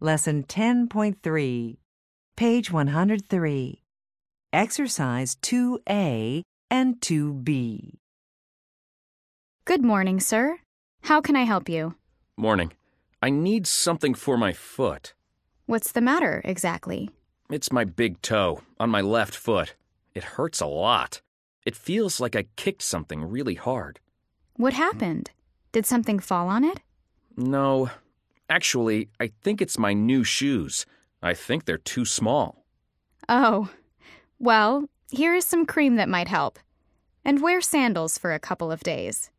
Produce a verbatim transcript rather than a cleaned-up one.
Lesson ten point three, page one hundred three. Exercise two A and two B. Good morning, sir. How can I help you? Morning. I need something for my foot. What's the matter, exactly? It's my big toe, on my left foot. It hurts a lot. It feels like I kicked something really hard. What happened? Did something fall on it? No. Actually, I think it's my new shoes. I think they're too small. Oh. Well, here is some cream that might help. And wear sandals for a couple of days.